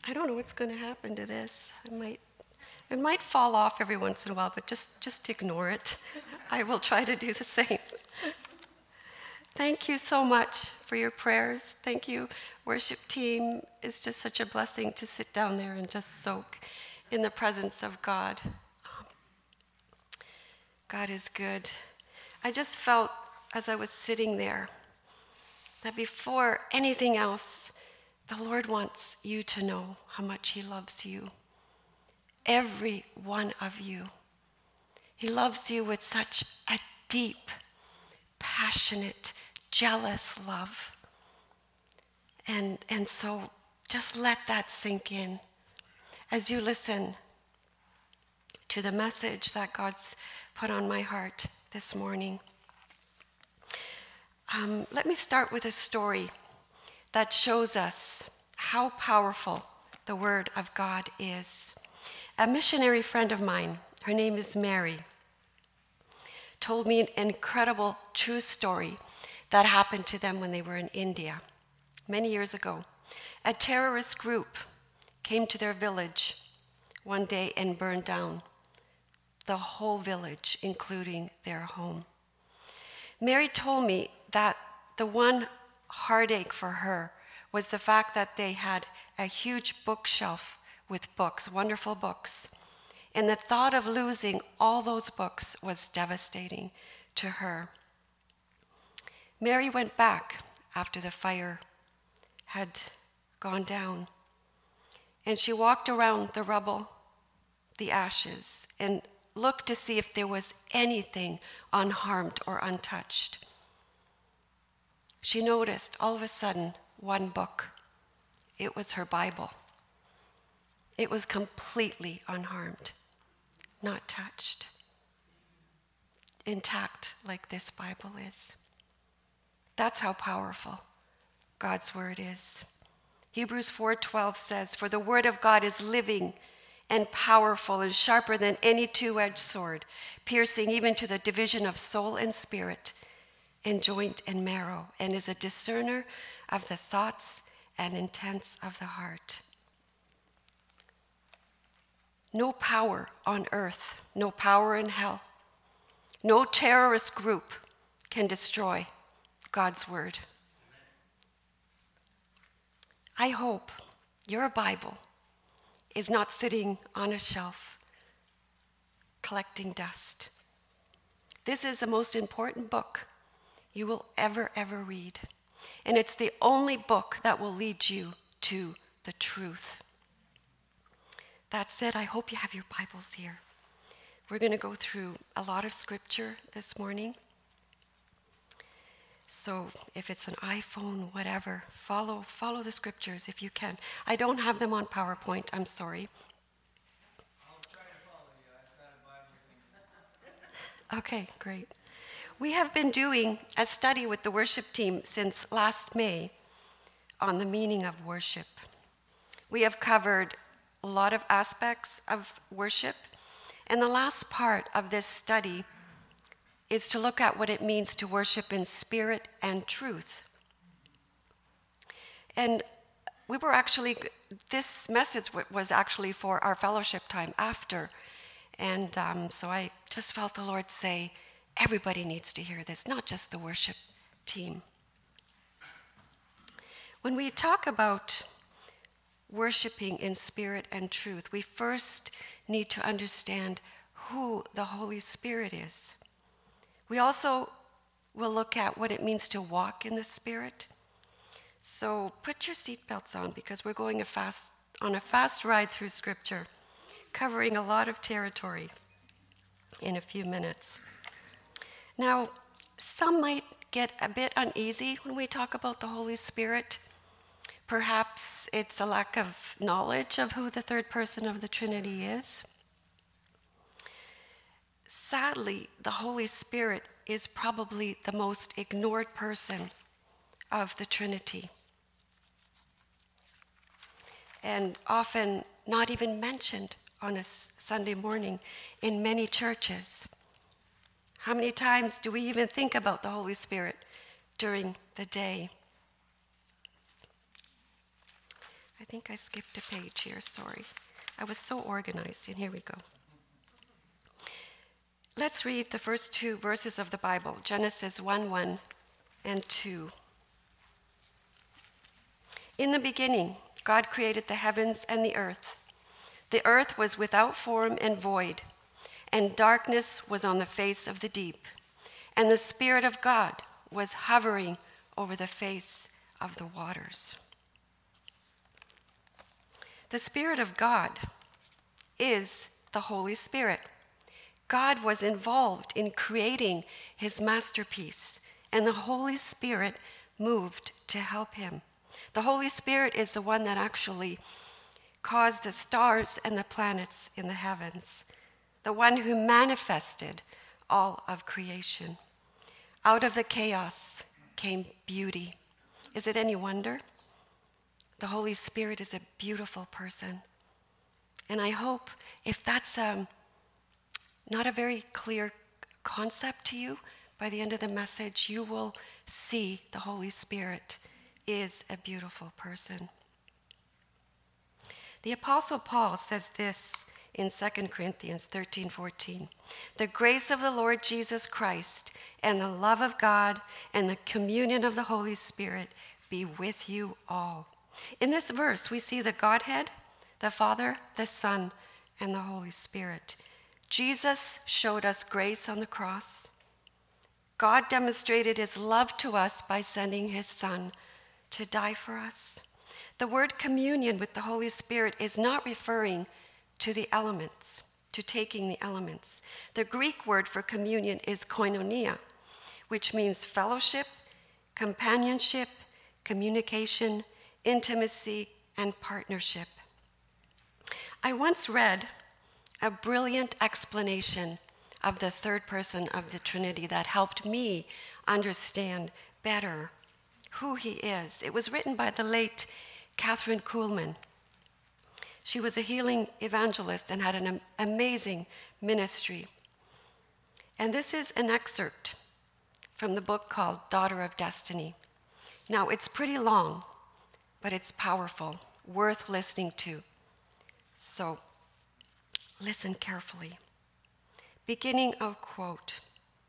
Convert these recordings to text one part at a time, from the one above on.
I don't know what's going to happen to this. It might fall off every once in a while, but just ignore it. I will try to do the same. Thank you so much for your prayers. Thank you, worship team. It's just such a blessing to sit down there and just soak in the presence of God. God is good. I just felt as I was sitting there that before anything else, the Lord wants you to know how much He loves you. Every one of you. He loves you with such a deep, passionate, jealous love. And so just let that sink in as you listen to the message that God's put on my heart this morning. Let me start with a story that shows us how powerful the Word of God is. A missionary friend of mine, her name is Mary, told me an incredible true story that happened to them when they were in India many years ago. A terrorist group came to their village one day and burned down the whole village, including their home. Mary told me that the one heartache for her was the fact that they had a huge bookshelf with books, wonderful books. And the thought of losing all those books was devastating to her. Mary went back after the fire had gone down, and she walked around the rubble, the ashes, and looked to see if there was anything unharmed or untouched. She noticed all of a sudden one book. It was her Bible. It was completely unharmed, not touched, intact like this Bible is. That's how powerful God's word is. Hebrews 4:12 says, "For the word of God is living and powerful and sharper than any two-edged sword, piercing even to the division of soul and spirit and joint and marrow, and is a discerner of the thoughts and intents of the heart." No power on earth, no power in hell, no terrorist group can destroy God's word. I hope your Bible is not sitting on a shelf collecting dust. This is the most important book you will ever read. And it's the only book that will lead you to the truth. That said, I hope you have your Bibles here. We're going to go through a lot of scripture this morning. So if it's an iPhone, whatever, follow the scriptures if you can. I don't have them on PowerPoint, I'm sorry. I'll try to follow you. I've got a Bible. Okay, great. We have been doing a study with the worship team since last May on the meaning of worship. We have covered a lot of aspects of worship, and the last part of this study is to look at what it means to worship in spirit and truth. And this message was actually for our fellowship time after. And so I just felt the Lord say, everybody needs to hear this, not just the worship team. When we talk about worshiping in spirit and truth, we first need to understand who the Holy Spirit is. We also will look at what it means to walk in the Spirit. So put your seatbelts on because we're going on a fast ride through Scripture, covering a lot of territory in a few minutes. Now, some might get a bit uneasy when we talk about the Holy Spirit. Perhaps it's a lack of knowledge of who the third person of the Trinity is. Sadly, the Holy Spirit is probably the most ignored person of the Trinity, and often not even mentioned on a Sunday morning in many churches. How many times do we even think about the Holy Spirit during the day? I think I skipped a page here, sorry. I was so organized, and here we go. Let's read the first two verses of the Bible, Genesis 1:1 and 2. In the beginning, God created the heavens and the earth. The earth was without form and void, and darkness was on the face of the deep. And the Spirit of God was hovering over the face of the waters. The Spirit of God is the Holy Spirit. God was involved in creating his masterpiece, and the Holy Spirit moved to help him. The Holy Spirit is the one that actually caused the stars and the planets in the heavens, the one who manifested all of creation. Out of the chaos came beauty. Is it any wonder? The Holy Spirit is a beautiful person. And I hope if that's not a very clear concept to you, by the end of the message, you will see the Holy Spirit is a beautiful person. The Apostle Paul says this in 2 Corinthians 13:14. The grace of the Lord Jesus Christ and the love of God and the communion of the Holy Spirit be with you all. In this verse, we see the Godhead, the Father, the Son, and the Holy Spirit. Jesus showed us grace on the cross. God demonstrated his love to us by sending his Son to die for us. The word communion with the Holy Spirit is not referring to the elements, to taking the elements. The Greek word for communion is koinonia, which means fellowship, companionship, communication, intimacy, and partnership. I once read a brilliant explanation of the third person of the Trinity that helped me understand better who he is. It was written by the late Catherine Kuhlman. She was a healing evangelist and had an amazing ministry. And this is an excerpt from the book called Daughter of Destiny. Now, it's pretty long, but it's powerful, worth listening to. So, listen carefully. Beginning of quote.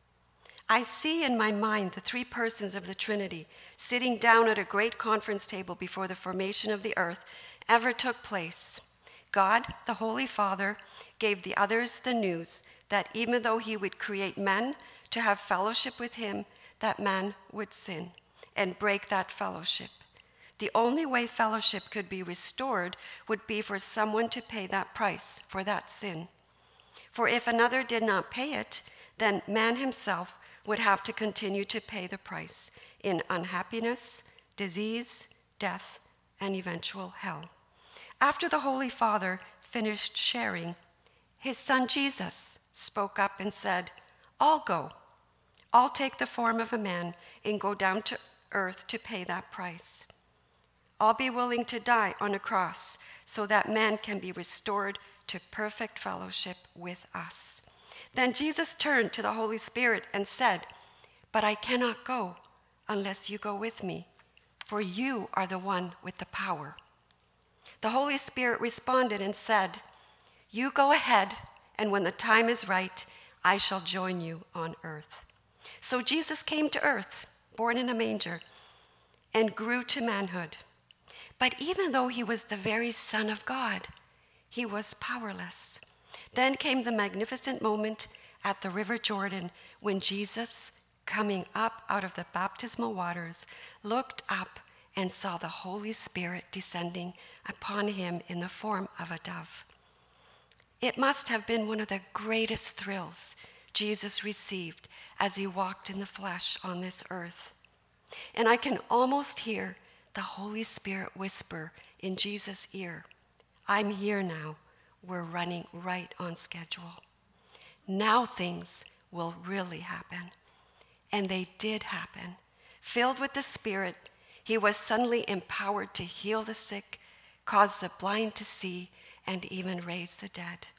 I see in my mind the three persons of the Trinity sitting down at a great conference table before the formation of the earth ever took place. God, the Holy Father, gave the others the news that even though he would create men to have fellowship with him, that man would sin and break that fellowship. The only way fellowship could be restored would be for someone to pay that price for that sin. For if another did not pay it, then man himself would have to continue to pay the price in unhappiness, disease, death, and eventual hell. After the Holy Father finished sharing, his son Jesus spoke up and said, I'll go. I'll take the form of a man and go down to earth to pay that price. I'll be willing to die on a cross so that man can be restored to perfect fellowship with us. Then Jesus turned to the Holy Spirit and said, But I cannot go unless you go with me, for you are the one with the power. The Holy Spirit responded and said, You go ahead, and when the time is right, I shall join you on earth. So Jesus came to earth, born in a manger, and grew to manhood. But even though he was the very Son of God, he was powerless. Then came the magnificent moment at the River Jordan when Jesus, coming up out of the baptismal waters, looked up and saw the Holy Spirit descending upon him in the form of a dove. It must have been one of the greatest thrills Jesus received as he walked in the flesh on this earth. And I can almost hear the Holy Spirit whisper in Jesus' ear, I'm here now. We're running right on schedule. Now things will really happen. And they did happen. Filled with the Spirit, he was suddenly empowered to heal the sick, cause the blind to see, and even raise the dead.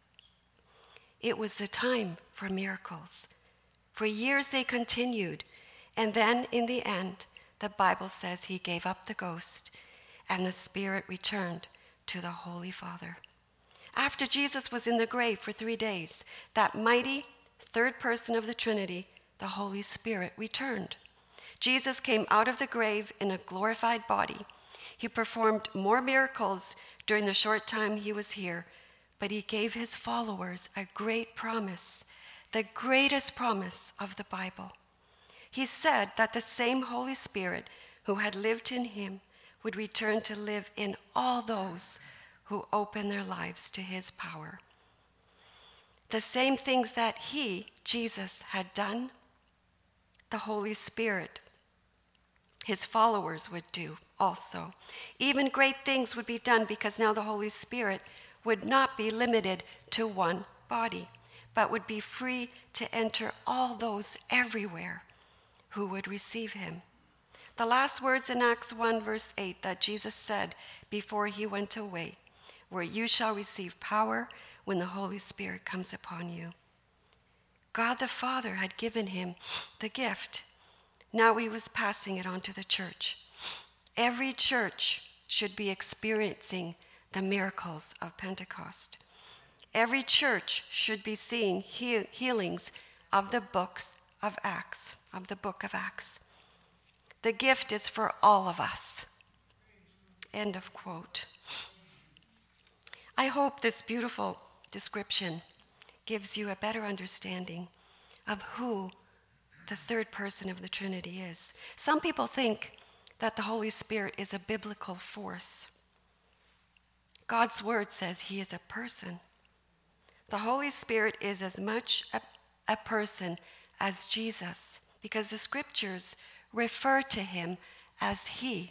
It was the time for miracles. For years they continued, and then in the end, the Bible says he gave up the ghost, and the Spirit returned to the Holy Father. After Jesus was in the grave for 3 days, that mighty third person of the Trinity, the Holy Spirit, returned. Jesus came out of the grave in a glorified body. He performed more miracles during the short time he was here, but he gave his followers a great promise, the greatest promise of the Bible. He said that the same Holy Spirit who had lived in him would return to live in all those who open their lives to his power. The same things that he, Jesus, had done, the Holy Spirit, his followers, would do also. Even great things would be done because now the Holy Spirit would not be limited to one body, but would be free to enter all those everywhere who would receive him. The last words in Acts 1, verse 8 that Jesus said before he went away were, "You shall receive power when the Holy Spirit comes upon you." God the Father had given him the gift. Now he was passing it on to the church. Every church should be experiencing the miracles of Pentecost. Every church should be seeing healings of the book of Acts. The gift is for all of us. End of quote. I hope this beautiful description gives you a better understanding of who the third person of the Trinity is. Some people think that the Holy Spirit is a biblical force. God's word says he is a person. The Holy Spirit is as much a person as Jesus, because the scriptures refer to him as he.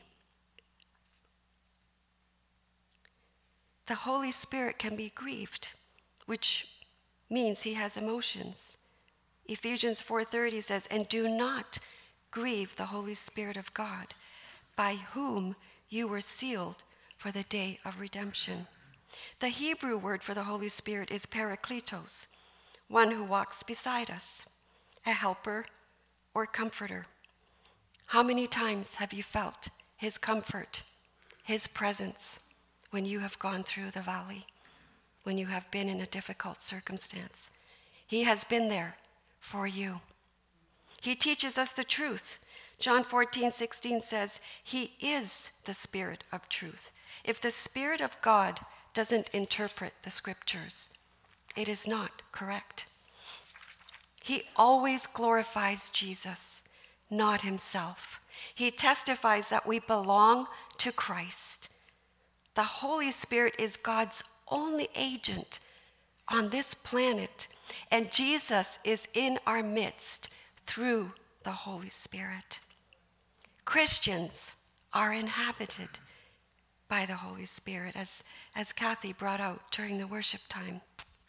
The Holy Spirit can be grieved, which means he has emotions. Ephesians 4:30 says, "And do not grieve the Holy Spirit of God, by whom you were sealed for the day of redemption." The Hebrew word for the Holy Spirit is parakletos, one who walks beside us, a helper or comforter. How many times have you felt his comfort, his presence, when you have gone through the valley, when you have been in a difficult circumstance? He has been there for you. He teaches us the truth. John 14:16 says, "He is the Spirit of truth." If the Spirit of God doesn't interpret the scriptures, it is not correct. He always glorifies Jesus, not himself. He testifies that we belong to Christ. The Holy Spirit is God's only agent on this planet, and Jesus is in our midst through the Holy Spirit. Christians are inhabited by the Holy Spirit, as Kathy brought out during the worship time.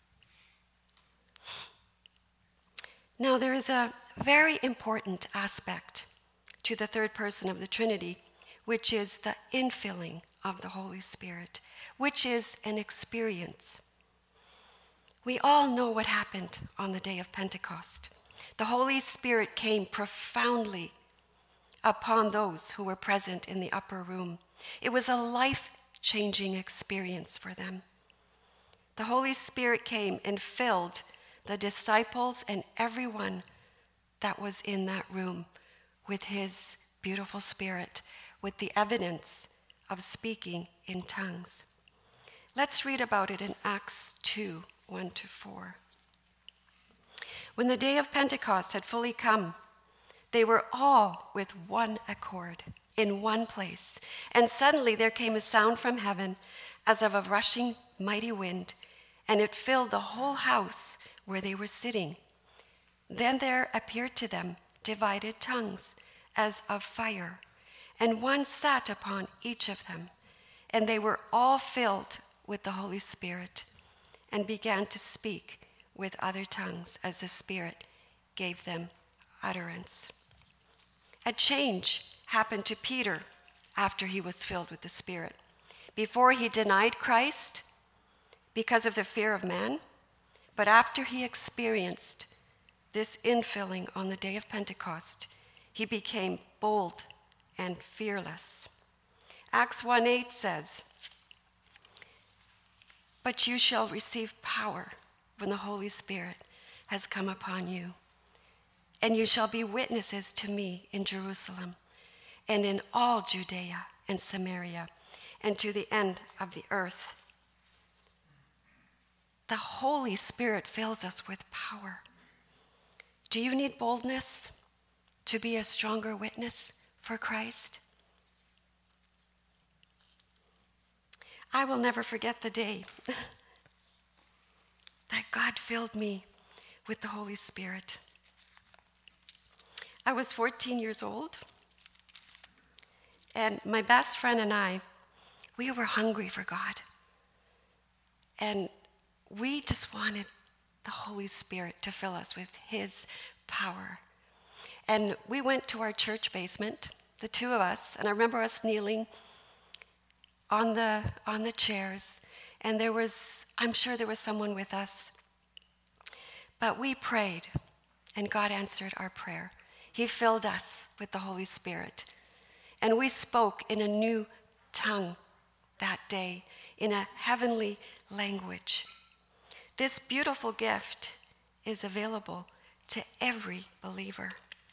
Now, there is a very important aspect to the third person of the Trinity, which is the infilling of the Holy Spirit, which is an experience. We all know what happened on the day of Pentecost. The Holy Spirit came profoundly upon those who were present in the upper room. It was a life-changing experience for them. The Holy Spirit came and filled the disciples and everyone that was in that room with his beautiful Spirit, with the evidence of speaking in tongues. Let's read about it in Acts 2, 1-4. When the day of Pentecost had fully come, they were all with one accord in one place. And suddenly there came a sound from heaven as of a rushing mighty wind, and it filled the whole house where they were sitting. Then there appeared to them divided tongues as of fire, and one sat upon each of them. And they were all filled with the Holy Spirit and began to speak with other tongues as the Spirit gave them utterance. A change happened to Peter after he was filled with the Spirit. Before, he denied Christ because of the fear of man, but after he experienced this infilling on the day of Pentecost, he became bold and fearless. Acts 1:8 says, "But you shall receive power when the Holy Spirit has come upon you, and you shall be witnesses to me in Jerusalem and in all Judea and Samaria and to the end of the earth." The Holy Spirit fills us with power. Do you need boldness to be a stronger witness for Christ? I will never forget the day that God filled me with the Holy Spirit. I was 14 years old, and my best friend and I, we were hungry for God. And we just wanted the Holy Spirit to fill us with his power. And we went to our church basement, the two of us, and I remember us kneeling on the chairs, and I'm sure there was someone with us. But we prayed, and God answered our prayer. He filled us with the Holy Spirit. And we spoke in a new tongue that day, in a heavenly language. This beautiful gift is available to every believer.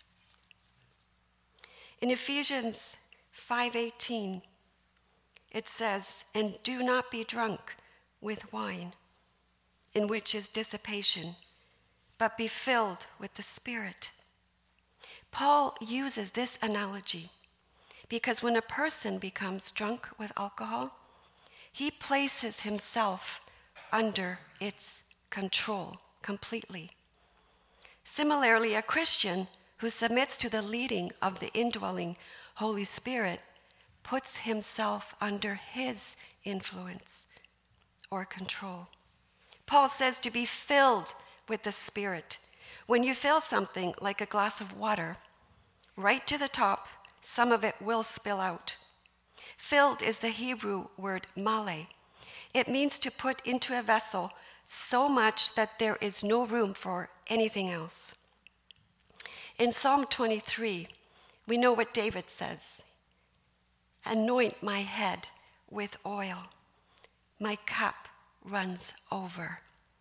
In Ephesians 5:18, it says, "And do not be drunk with wine, in which is dissipation, but be filled with the Spirit." Paul uses this analogy because when a person becomes drunk with alcohol, he places himself under its control completely. Similarly, a Christian who submits to the leading of the indwelling Holy Spirit puts himself under his influence or control. Paul says to be filled with the Spirit. When you fill something like a glass of water, right to the top, some of it will spill out. Filled is the Hebrew word male. It means to put into a vessel so much that there is no room for anything else. In Psalm 23, we know what David says: "Anoint my head with oil. My cup runs over."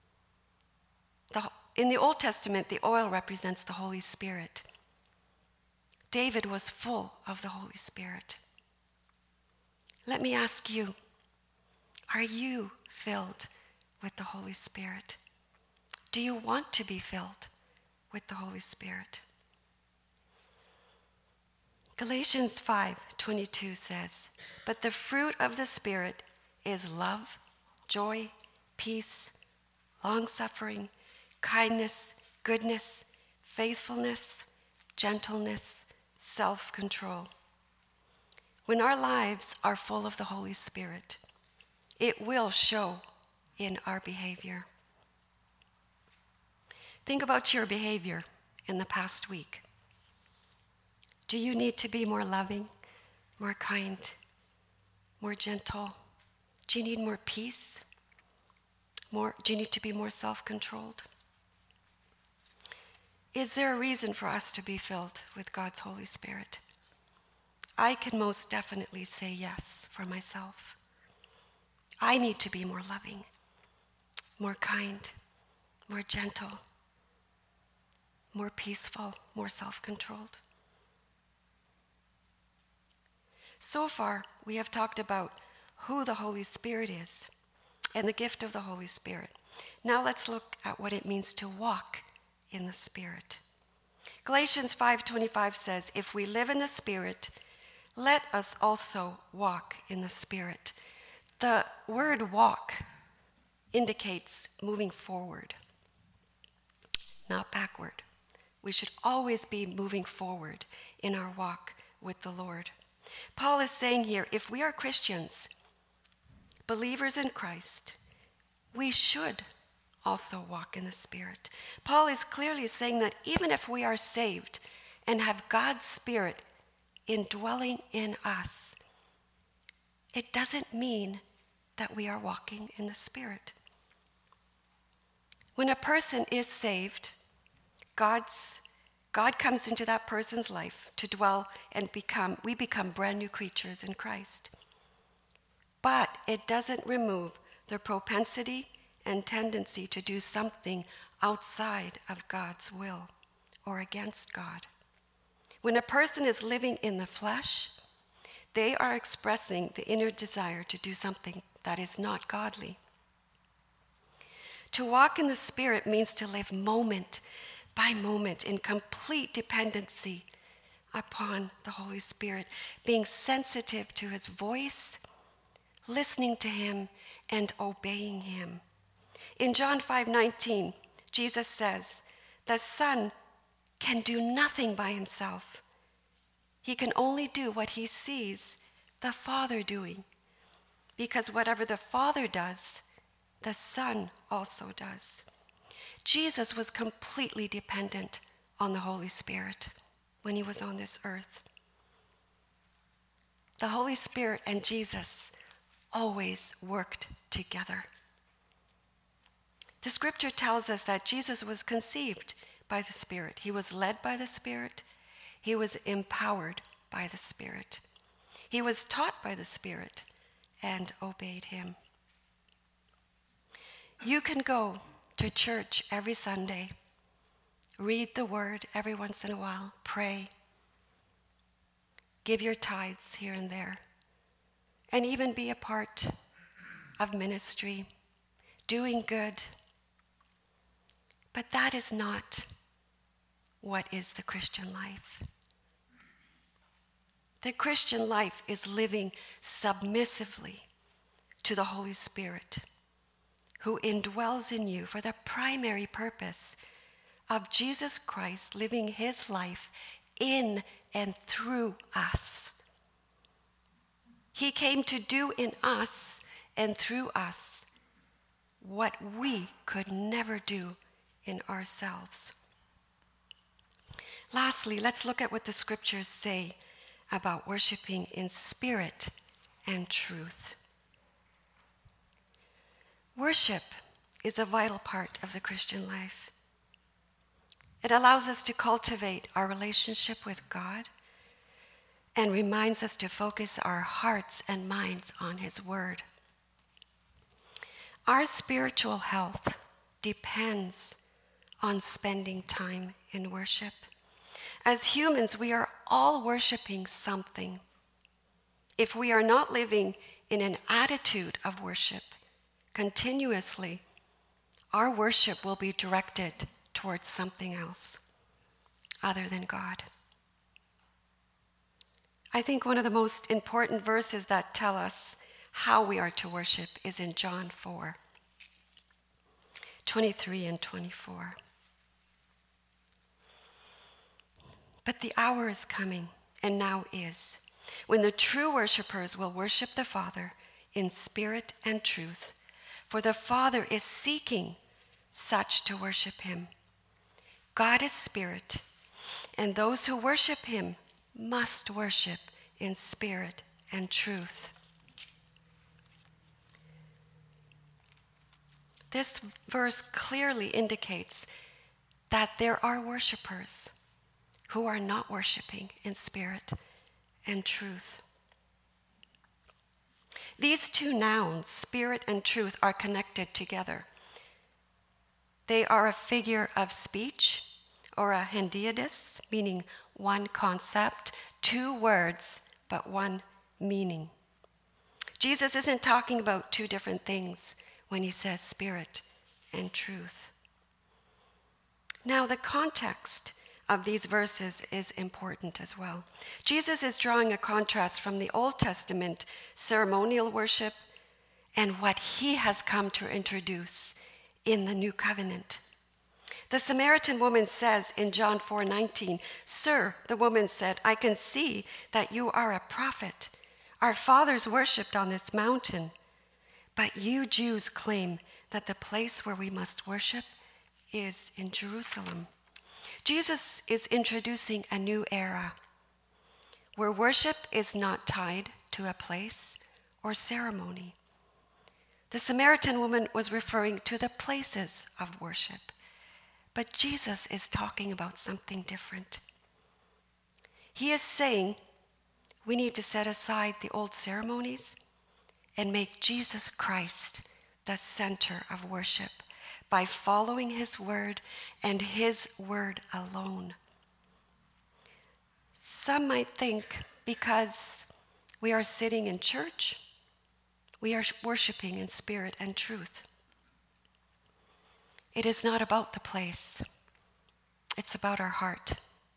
In the Old Testament, the oil represents the Holy Spirit. David was full of the Holy Spirit. Let me ask you, are you filled with the Holy Spirit? Do you want to be filled with the Holy Spirit? Galatians 5:22 says, "But the fruit of the Spirit is love, joy, peace, long-suffering, kindness, goodness, faithfulness, gentleness, self-control." When our lives are full of the Holy Spirit, it will show in our behavior. Think about your behavior in the past week. Do you need to be more loving, more kind, more gentle? Do you need more peace? Do you need to be more self-controlled? Is there a reason for us to be filled with God's Holy Spirit? I can most definitely say yes for myself. I need to be more loving, more kind, more gentle, more peaceful, more self-controlled. So far, we have talked about who the Holy Spirit is and the gift of the Holy Spirit. Now let's look at what it means to walk in the Spirit. Galatians 5:25 says, "If we live in the Spirit, let us also walk in the Spirit." The word walk indicates moving forward, not backward. We should always be moving forward in our walk with the Lord. Paul is saying here, if we are Christians, believers in Christ, we should also walk in the Spirit. Paul is clearly saying that even if we are saved and have God's Spirit indwelling in us, it doesn't mean that we are walking in the Spirit. When a person is saved, God comes into that person's life to dwell and we become brand new creatures in Christ. but it doesn't remove the propensity and tendency to do something outside of God's will or against God. When a person is living in the flesh, they are expressing the inner desire to do something that is not godly. To walk in the Spirit means to live moment by moment in complete dependency upon the Holy Spirit, being sensitive to his voice, listening to him, and obeying him. In John 5:19, Jesus says, "The Son can do nothing by himself. He can only do what he sees the Father doing, because whatever the Father does, the Son also does." Jesus was completely dependent on the Holy Spirit when he was on this earth. The Holy Spirit and Jesus always worked together. The scripture tells us that Jesus was conceived by the Spirit. He was led by the Spirit. He was empowered by the Spirit. He was taught by the Spirit and obeyed him. You can go to church every Sunday, read the word every once in a while, pray, give your tithes here and there, and even be a part of ministry, doing good. But that is not what is the Christian life. The Christian life is living submissively to the Holy Spirit, who indwells in you for the primary purpose of Jesus Christ living his life in and through us. He came to do in us and through us what we could never do in ourselves. Lastly, let's look at what the scriptures say about worshiping in spirit and truth. Worship is a vital part of the Christian life. It allows us to cultivate our relationship with God and reminds us to focus our hearts and minds on his word. Our spiritual health depends on spending time in worship. As humans, we are all worshiping something. If we are not living in an attitude of worship continuously, our worship will be directed towards something else other than God. I think one of the most important verses that tell us how we are to worship is in John 4:23 and 24. But the hour is coming, and now is, when the true worshipers will worship the Father in spirit and truth, for the Father is seeking such to worship him. God is spirit, and those who worship him must worship in spirit and truth. This verse clearly indicates that there are worshipers who are not worshiping in spirit and truth. These two nouns, spirit and truth, are connected together. They are a figure of speech, or a hendiadys, meaning one concept, two words, but one meaning. Jesus isn't talking about two different things when he says spirit and truth. Now, the context of these verses is important as well. Jesus is drawing a contrast from the Old Testament ceremonial worship and what he has come to introduce in the New Covenant. The Samaritan woman says in John 4:19, "Sir," the woman said, "I can see that you are a prophet. Our fathers worshipped on this mountain, but you Jews claim that the place where we must worship is in Jerusalem." Jesus is introducing a new era where worship is not tied to a place or ceremony. The Samaritan woman was referring to the places of worship, but Jesus is talking about something different. He is saying we need to set aside the old ceremonies and make Jesus Christ the center of worship by following his word and his word alone. Some might think because we are sitting in church, we are worshiping in spirit and truth. It is not about the place. It's about our heart.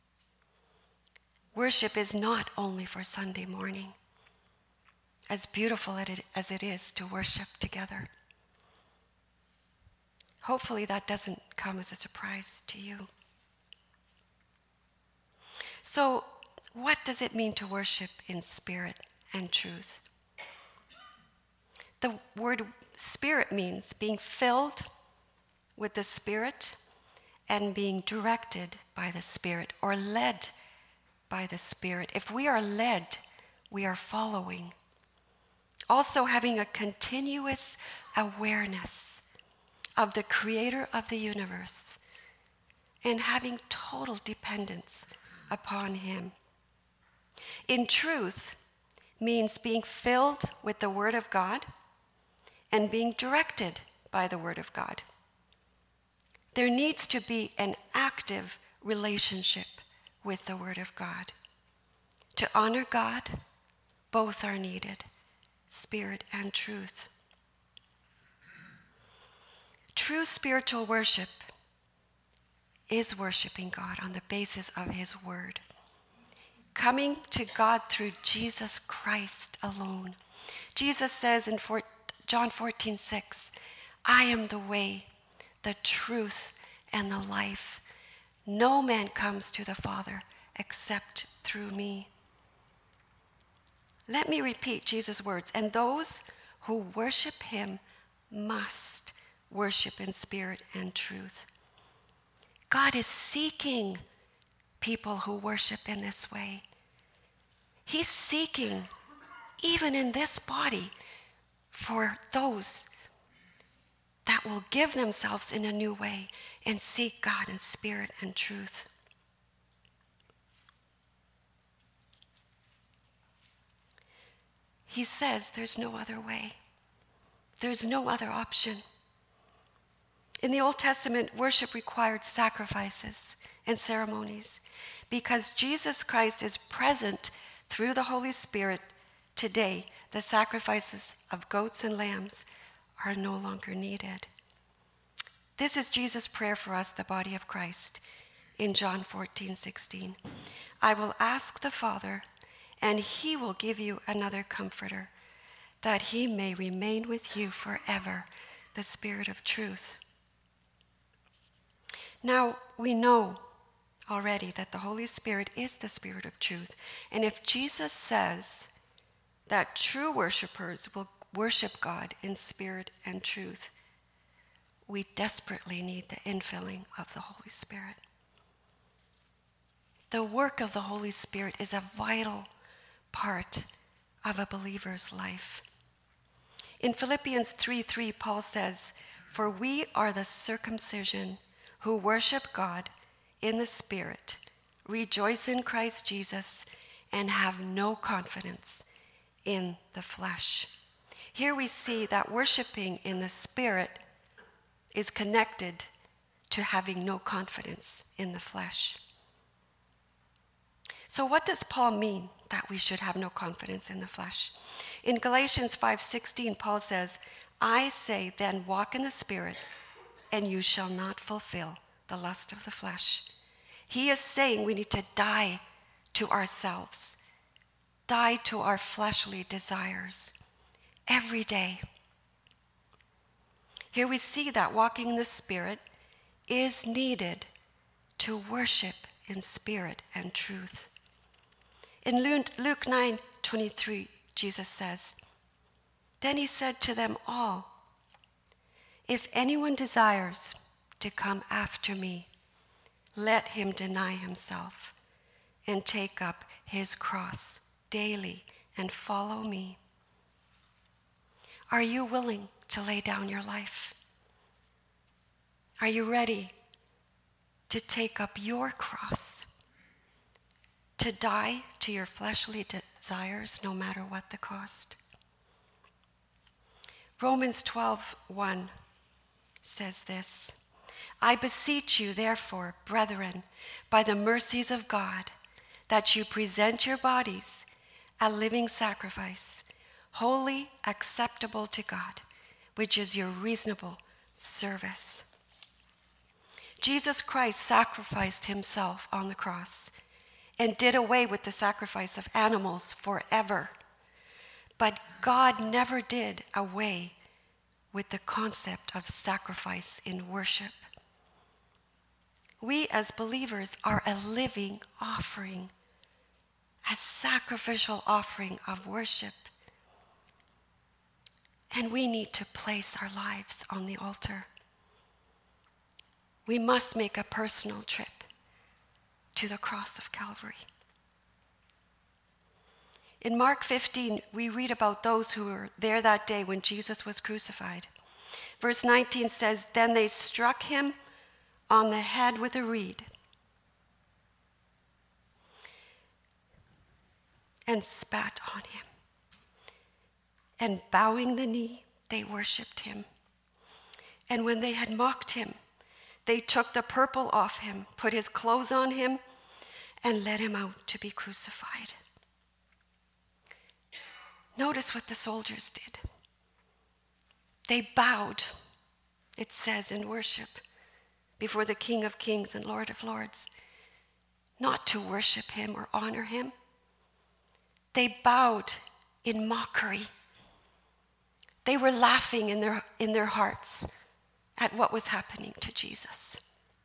Worship is not only for Sunday morning, as beautiful as it is to worship together. Hopefully that doesn't come as a surprise to you. So, what does it mean to worship in spirit and truth? The word spirit means being filled with the Spirit and being directed by the Spirit or led by the Spirit. If we are led, we are following. Also having a continuous awareness of the Creator of the universe and having total dependence upon him. In truth means being filled with the Word of God and being directed by the Word of God. There needs to be an active relationship with the Word of God. To honor God, both are needed, spirit and truth. True spiritual worship is worshiping God on the basis of his word, coming to God through Jesus Christ alone. Jesus says in John 14:6, I am the way, the truth, and the life. No man comes to the Father except through me. Let me repeat Jesus' words. And those who worship him must worship in spirit and truth. God is seeking people who worship in this way. He's seeking, even in this body, for those that will give themselves in a new way and seek God in spirit and truth. He says there's no other way. There's no other option. In the Old Testament, worship required sacrifices and ceremonies. Because Jesus Christ is present through the Holy Spirit today, the sacrifices of goats and lambs are no longer needed. This is Jesus' prayer for us, the body of Christ, in John 14:16. I will ask the Father, and he will give you another comforter, that he may remain with you forever, the Spirit of truth. Now, we know already that the Holy Spirit is the Spirit of truth. And if Jesus says that true worshipers will worship God in spirit and truth, we desperately need the infilling of the Holy Spirit. The work of the Holy Spirit is a vital part of a believer's life. In Philippians 3:3, Paul says, for we are the circumcision who worship God in the Spirit, rejoice in Christ Jesus, and have no confidence in the flesh. Here we see that worshiping in the Spirit is connected to having no confidence in the flesh. So what does Paul mean that we should have no confidence in the flesh? In Galatians 5:16, Paul says, I say then walk in the Spirit, and you shall not fulfill the lust of the flesh. He is saying we need to die to ourselves, die to our fleshly desires every day. Here we see that walking in the Spirit is needed to worship in spirit and truth. In Luke 9:23, Jesus says, then he said to them all, if anyone desires to come after me, let him deny himself and take up his cross daily and follow me. Are you willing to lay down your life? Are you ready to take up your cross, to die to your fleshly desires no matter what the cost? Romans 12:1 says this, I beseech you, therefore, brethren, by the mercies of God, that you present your bodies a living sacrifice, holy, acceptable to God, which is your reasonable service. Jesus Christ sacrificed himself on the cross and did away with the sacrifice of animals forever. But God never did away with the concept of sacrifice in worship. We as believers are a living offering, a sacrificial offering of worship. And we need to place our lives on the altar. We must make a personal trip to the cross of Calvary. In Mark 15, we read about those who were there that day when Jesus was crucified. Verse 19 says, then they struck him on the head with a reed and spat on him. And bowing the knee, they worshipped him. And when they had mocked him, they took the purple off him, put his clothes on him, and led him out to be crucified. Notice what the soldiers did. They bowed, it says in worship, before the King of Kings and Lord of Lords, not to worship him or honor him. They bowed in mockery. They were laughing in their hearts at what was happening to Jesus.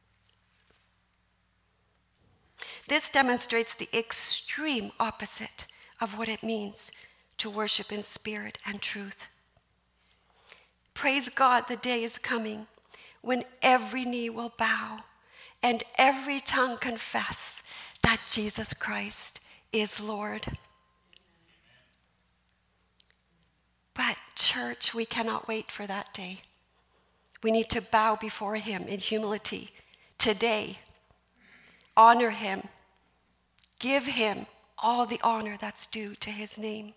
This demonstrates the extreme opposite of what it means to worship in spirit and truth. Praise God, the day is coming when every knee will bow and every tongue confess that Jesus Christ is Lord. But church, we cannot wait for that day. We need to bow before him in humility today. Honor him. Give him all the honor that's due to his name.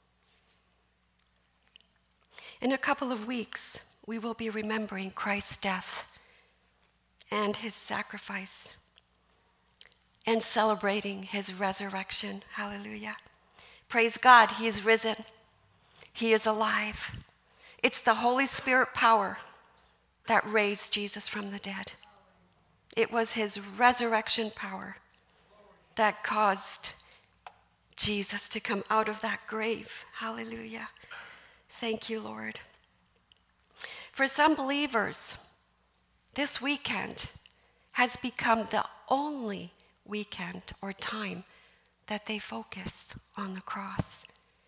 In a couple of weeks, we will be remembering Christ's death and his sacrifice and celebrating his resurrection. Hallelujah. Praise God, he is risen. He is alive. It's the Holy Spirit power that raised Jesus from the dead. It was his resurrection power that caused Jesus to come out of that grave. Hallelujah. Thank you, Lord. For some believers, this weekend has become the only weekend or time that they focus on the cross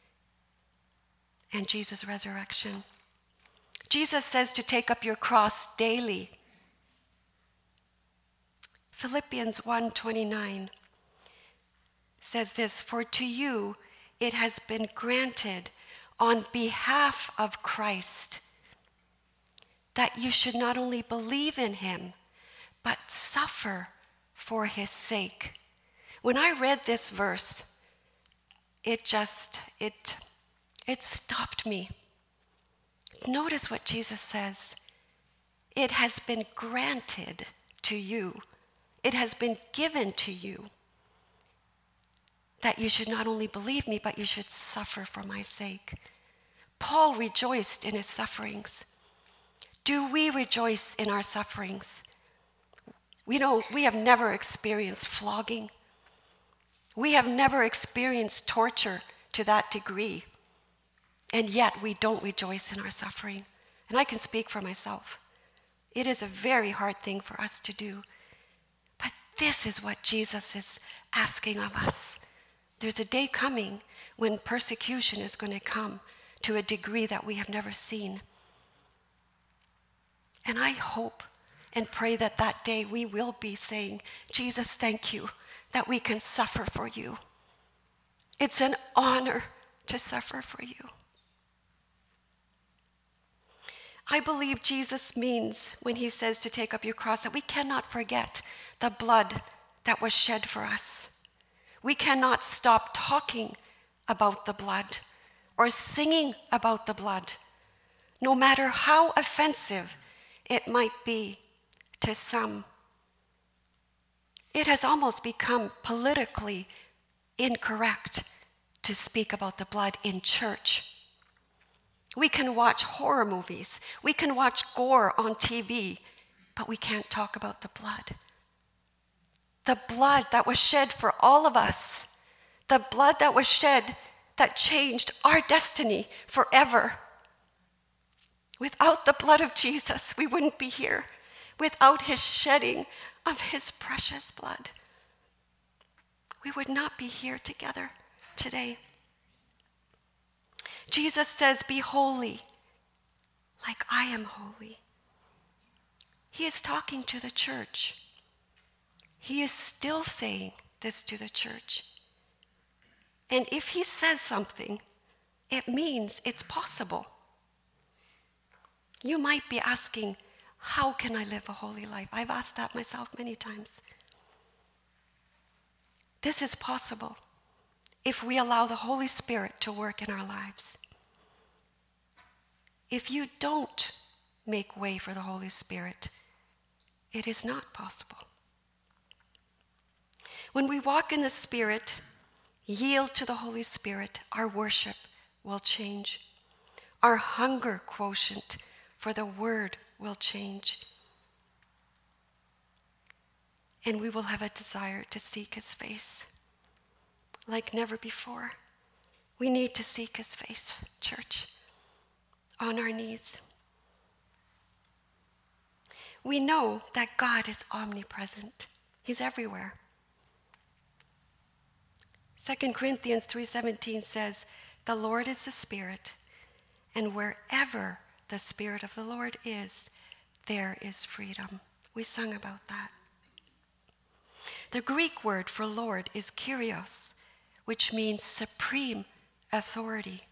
and Jesus' resurrection. Jesus says to take up your cross daily. Philippians 1:29 says this, for to you it has been granted on behalf of Christ that you should not only believe in him, but suffer for his sake. When I read this verse, it stopped me. Notice what Jesus says. It has been granted to you. It has been given to you that you should not only believe me, but you should suffer for my sake. Paul rejoiced in his sufferings. Do we rejoice in our sufferings? We have never experienced flogging. We have never experienced torture to that degree. And yet we don't rejoice in our suffering. And I can speak for myself. It is a very hard thing for us to do. But this is what Jesus is asking of us. There's a day coming when persecution is going to come to a degree that we have never seen. And I hope and pray that that day we will be saying, Jesus, thank you that we can suffer for you. It's an honor to suffer for you. I believe Jesus means when he says to take up your cross that we cannot forget the blood that was shed for us. We cannot stop talking about the blood or singing about the blood, no matter how offensive it might be to some. It has almost become politically incorrect to speak about the blood in church. We can watch horror movies, we can watch gore on TV, but we can't talk about the blood. The blood that was shed for all of us, the blood that was shed that changed our destiny forever. Without the blood of Jesus, we wouldn't be here. Without his shedding of his precious blood, we would not be here together today. Jesus says, "Be holy, like I am holy." He is talking to the church. He is still saying this to the church. And if he says something, it means it's possible. You might be asking, how can I live a holy life? I've asked that myself many times. This is possible if we allow the Holy Spirit to work in our lives. If you don't make way for the Holy Spirit, it is not possible. When we walk in the Spirit, yield to the Holy Spirit, our worship will change. Our hunger quotient for the Word will change. And we will have a desire to seek his face like never before. We need to seek his face, church, on our knees. We know that God is omnipresent. He's everywhere. 2 Corinthians 3:17 says, "The Lord is the Spirit, and wherever the Spirit of the Lord is, there is freedom." We sung about that. The Greek word for Lord is Kyrios, which means supreme authority.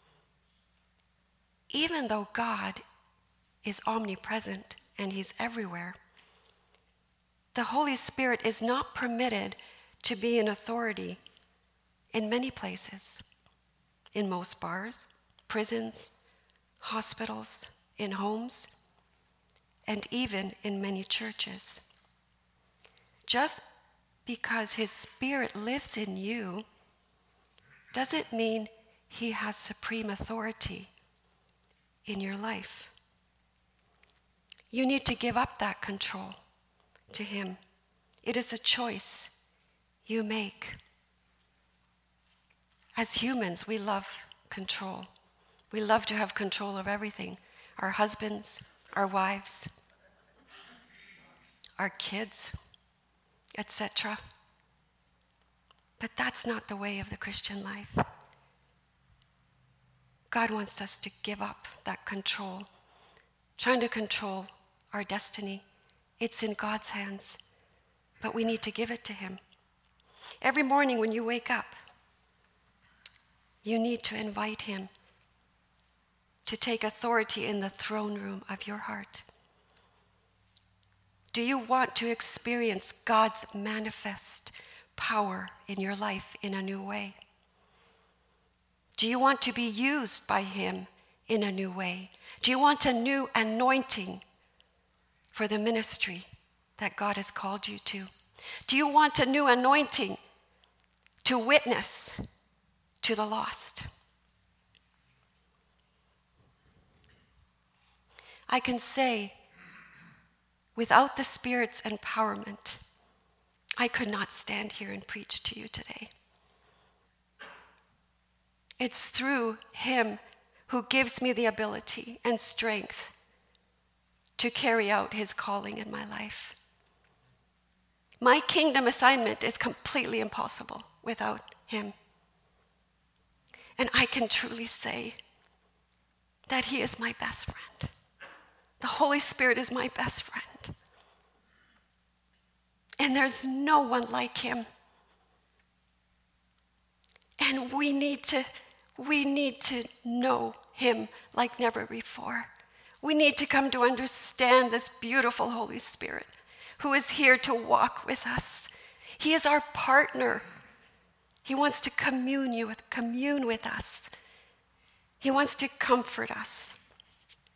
Even though God is omnipresent and he's everywhere, the Holy Spirit is not permitted to be an authority in many places, in most bars, prisons, hospitals, in homes, and even in many churches. Just because his Spirit lives in you doesn't mean he has supreme authority in your life. You need to give up that control to him. It is a choice you make. As humans, we love control. We love to have control of everything. Our husbands, our wives, our kids, etc. But that's not the way of the Christian life. God wants us to give up that control. Trying to control our destiny, it's in God's hands, but we need to give it to him. Every morning when you wake up, you need to invite him to take authority in the throne room of your heart. Do you want to experience God's manifest power in your life in a new way? Do you want to be used by him in a new way? Do you want a new anointing for the ministry that God has called you to? Do you want a new anointing to witness to the lost? I can say, without the Spirit's empowerment, I could not stand here and preach to you today. It's through him who gives me the ability and strength to carry out his calling in my life. My kingdom assignment is completely impossible without him. And I can truly say that he is my best friend. The Holy Spirit is my best friend. And there's no one like him. And we need to know him like never before. We need to come to understand this beautiful Holy Spirit who is here to walk with us. He is our partner. He wants to commune with us. He wants to comfort us.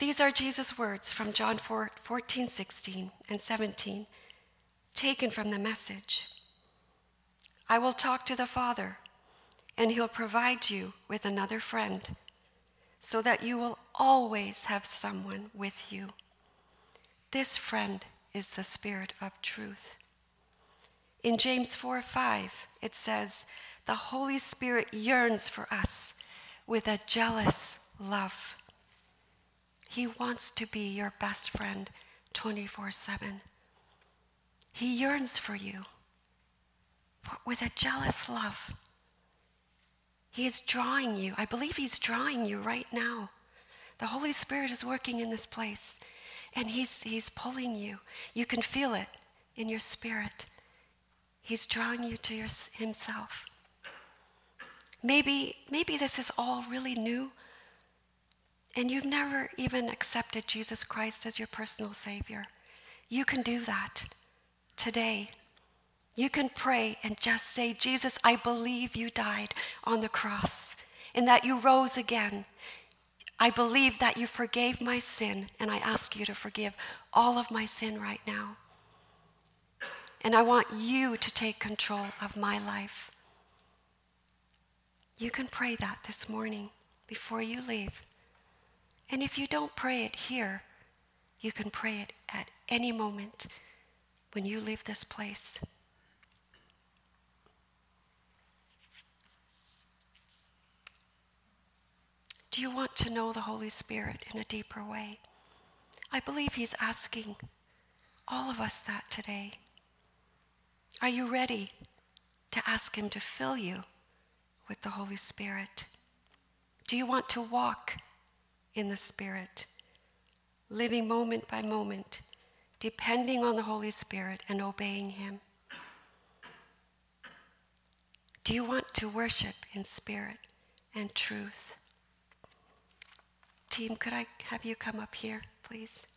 These are Jesus' words from John 14, 16, and 17, taken from the Message. I will talk to the Father, and he'll provide you with another friend, so that you will always have someone with you. This friend is the Spirit of truth. In James 4:5, it says, the Holy Spirit yearns for us with a jealous love. He wants to be your best friend 24/7. He yearns for you with a jealous love. He is drawing you. I believe he's drawing you right now. The Holy Spirit is working in this place, and he's pulling you. You can feel it in your spirit. He's drawing you to himself. Maybe this is all really new, and you've never even accepted Jesus Christ as your personal Savior. You can do that today. You can pray and just say, Jesus, I believe you died on the cross and that you rose again. I believe that you forgave my sin, and I ask you to forgive all of my sin right now. And I want you to take control of my life. You can pray that this morning before you leave. And if you don't pray it here, you can pray it at any moment when you leave this place. Do you want to know the Holy Spirit in a deeper way? I believe he's asking all of us that today. Are you ready to ask him to fill you with the Holy Spirit? Do you want to walk in the Spirit, living moment by moment, depending on the Holy Spirit and obeying him? Do you want to worship in spirit and truth? Team, could I have you come up here, please?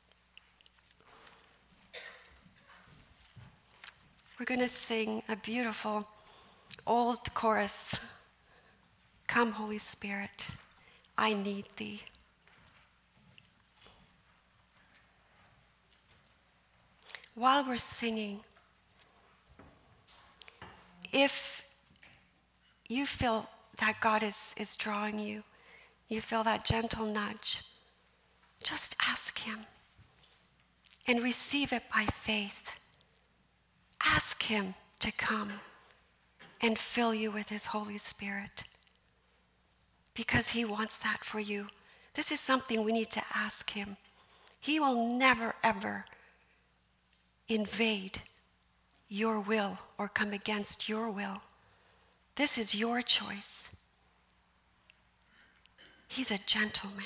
We're going to sing a beautiful old chorus. Come, Holy Spirit, I need thee. While we're singing, if you feel that God is drawing you, you feel that gentle nudge, just ask him and receive it by faith. Ask him to come and fill you with his Holy Spirit, because he wants that for you. This is something we need to ask him. He will never, ever invade your will or come against your will. This is your choice. He's a gentleman.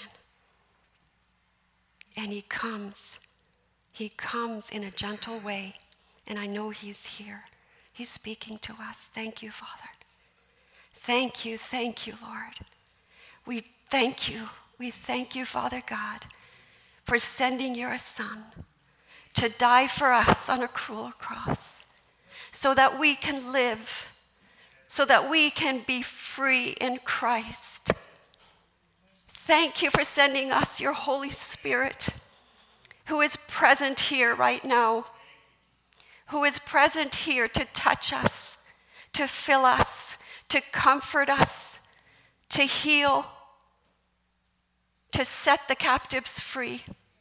And he comes in a gentle way. And I know he's here. He's speaking to us. Thank you, Father. Thank you, Lord. We thank you, Father God, for sending your Son to die for us on a cruel cross, so that we can live, so that we can be free in Christ. Thank you for sending us your Holy Spirit, who is present here right now, who is present here to touch us, to fill us, to comfort us, to heal, to set the captives free.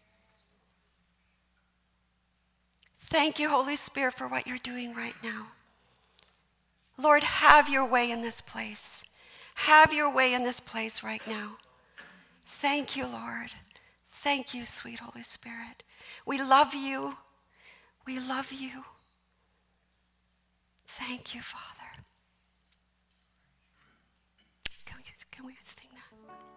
Thank you, Holy Spirit, for what you're doing right now. Lord, have your way in this place. Have your way in this place right now. Thank you, Lord. Thank you, sweet Holy Spirit. We love you. We love you. Thank you, Father. Can we sing that?